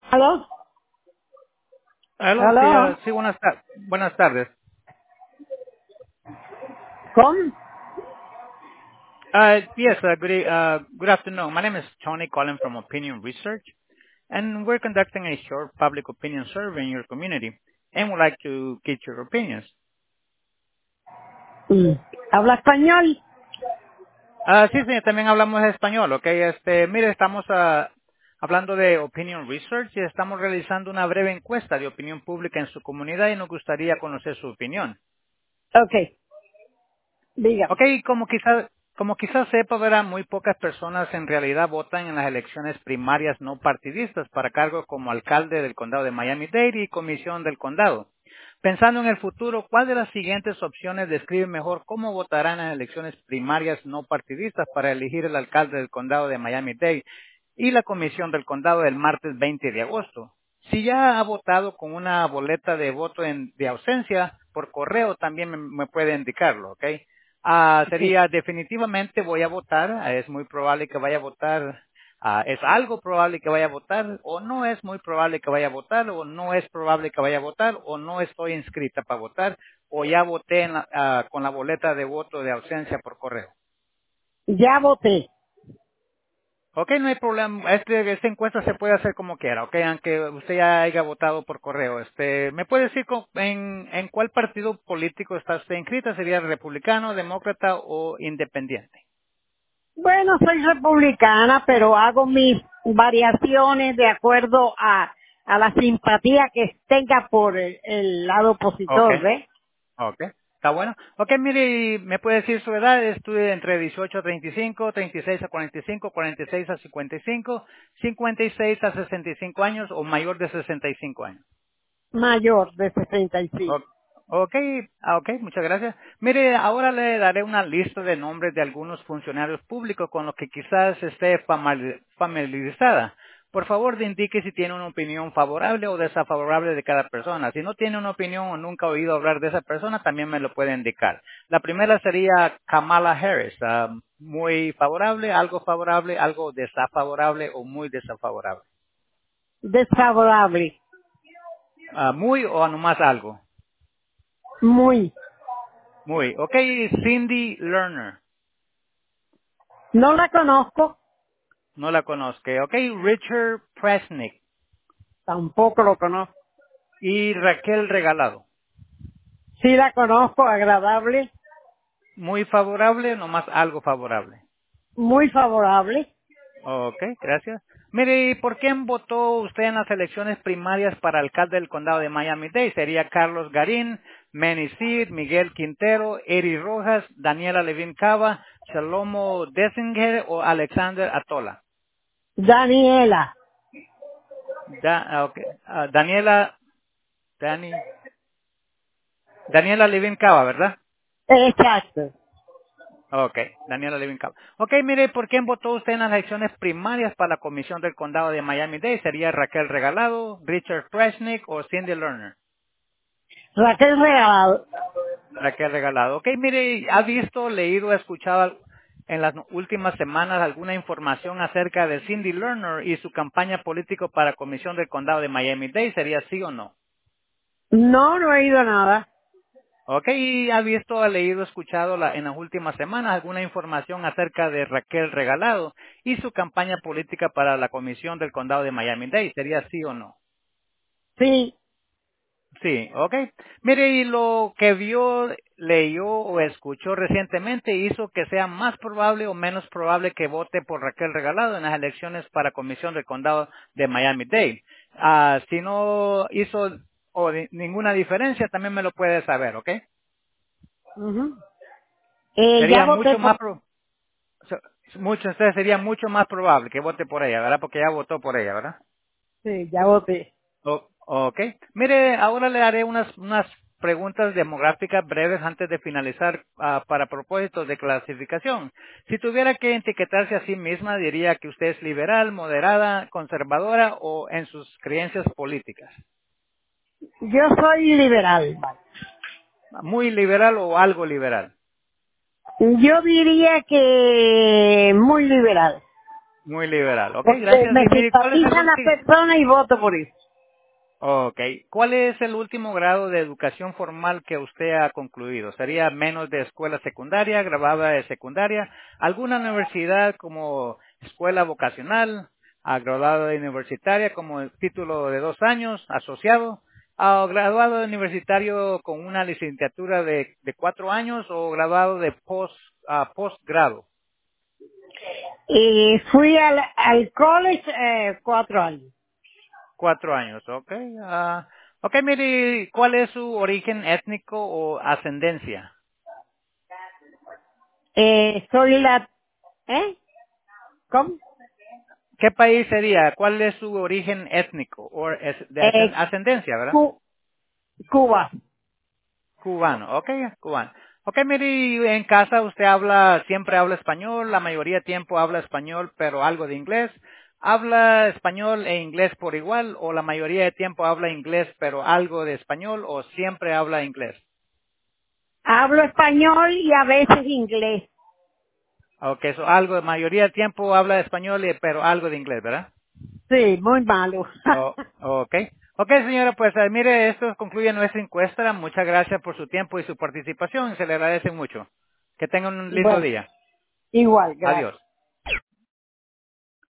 ¿Aló? Aló, sí, ¿Aló? sí, buenas tardes. ¿Cómo? Yes, good afternoon. My name is Tony calling from Opinion Research, and we're conducting a short public opinion survey in your community, and would like to get your opinions. Mm. ¿Habla español? Sí, sí, también hablamos español, ¿ok? Mire, estamos hablando de Opinion Research y estamos realizando una breve encuesta de opinión pública en su comunidad y nos gustaría conocer su opinión. Ok, dígame. Ok, como quizás sepa, verá, muy pocas personas en realidad votan en las elecciones primarias no partidistas para cargos como alcalde del condado de Miami-Dade y comisión del condado. Pensando en el futuro, ¿cuál de las siguientes opciones describe mejor cómo votarán en las elecciones primarias no partidistas para elegir el alcalde del condado de Miami-Dade y la comisión del condado el martes 20 de agosto? Si ya ha votado con una boleta de voto de ausencia por correo, también me puede indicarlo, ¿ok? Sí. Sería definitivamente voy a votar, es muy probable que vaya a votar, es algo probable que vaya a votar, o no es muy probable que vaya a votar, o no es probable que vaya a votar, o no estoy inscrita para votar, o ya voté con la boleta de voto de ausencia por correo. Ya voté. Ok, no hay problema. Esta encuesta se puede hacer como quiera, ok, aunque usted ya haya votado por correo. ¿Me puede decir en cuál partido político está usted inscrita? ¿Sería republicano, demócrata o independiente? Bueno, soy republicana, pero hago mis variaciones de acuerdo a la simpatía que tenga por el lado Ok, opositor, ¿ves? ok. Está bueno. Ok, mire, ¿me puede decir su edad? Estuve entre 18 a 35, 36 a 45, 46 a 55, 56 a 65 años o mayor de 65 años. Mayor de 65. O- Ok, ok, muchas gracias. Mire, ahora le daré una lista de nombres de algunos funcionarios públicos con los que quizás esté familiarizada. Por favor, indique si tiene una opinión favorable o desfavorable de cada persona. Si no tiene una opinión o nunca ha oído hablar de esa persona, también me lo puede indicar. La primera sería Kamala Harris, muy favorable, algo desfavorable o muy desfavorable. Desfavorable. Muy o nomás algo. Muy. Muy. Ok, Cindy Lerner. No la conozco, No la conozco. Ok, Richard Presnick tampoco lo conozco. y Raquel Regalado. Sí la conozco, agradable, Muy favorable, nomás algo favorable. muy favorable. Ok, gracias. Mire, ¿y por quién votó usted en las elecciones primarias para alcalde del condado de Miami-Dade? ¿Sería Carlos Garín, Manny Cid, Miguel Quintero, Eri Rojas, Daniela Levin Cava, Shalomo Dessinger o Alexander Atola? Daniela. Ok, Daniela, Daniela Levin Cava, ¿verdad? Exacto. Ok, Daniela Levin Cava. Ok, mire, ¿por quién votó usted en las elecciones primarias para la Comisión del Condado de Miami-Dade? ¿Sería Raquel Regalado, Richard Presnick o Cindy Lerner? Raquel Real. Raquel Regalado. Ok, mire, ¿ha visto, leído, escuchado en las últimas semanas alguna información acerca de Cindy Lerner y su campaña política para la Comisión del Condado de Miami-Dade? ¿Sería sí o no? No, no he ido nada. Ok, ¿y ha visto, ha leído, escuchado en las últimas semanas alguna información acerca de Raquel Regalado y su campaña política para la Comisión del Condado de Miami-Dade? ¿Sería sí o no? Sí, Sí, ok. Mire, y lo que vio, leyó o escuchó recientemente hizo que sea más probable o menos probable que vote por Raquel Regalado en las elecciones para Comisión del Condado de Miami-Dade. Si no hizo ninguna diferencia, también me lo puede saber, ¿ok? ujú. Ya Sería voté mucho más por... sería mucho más probable que vote por ella, ¿verdad? Porque ya votó por ella, ¿verdad? Sí, ya voté. Ok. Mire, ahora le haré unas preguntas demográficas breves antes de finalizar para propósitos de clasificación. Si tuviera que etiquetarse a sí misma, diría que usted es liberal, moderada, conservadora o en sus creencias políticas. Yo soy liberal. Muy liberal o algo liberal. Yo diría que muy liberal. Muy liberal. Ok, Porque gracias. me Y mire, ¿cuál es el simpatizan las último? personas y voto por eso. Okay. ¿Cuál es el último grado de educación formal que usted ha concluido? ¿Sería menos de escuela secundaria, graduada de secundaria? ¿Alguna universidad como escuela vocacional, graduada de universitaria como el título de 2 años, asociado? ¿O graduado de universitario con una licenciatura de 4 años o graduado de postgrado? Y fui al college 4 años. 4 años, ok. Ok, mire, ¿cuál es su origen étnico o ascendencia? Soy la... ¿Eh? ¿Cómo? ¿Qué país sería? ¿Cuál es su origen étnico o de Eh, ascendencia, verdad? Cu- Cuba. Cubano, ok, cubano. Ok, mire, en casa usted habla, siempre habla español, la mayoría del tiempo habla español, pero algo de inglés. ¿Habla español e inglés por igual o la mayoría del tiempo habla inglés, pero algo de español o siempre habla inglés? Hablo español y a veces inglés. Ok, so algo, la mayoría del tiempo habla español, pero algo de inglés, ¿verdad? Sí, muy malo. Oh, ok. Ok, señora, pues mire, esto concluye nuestra encuesta. Muchas gracias por su tiempo y su participación. Se le agradece mucho. Que tengan un lindo Bueno, día. igual, gracias. Adiós.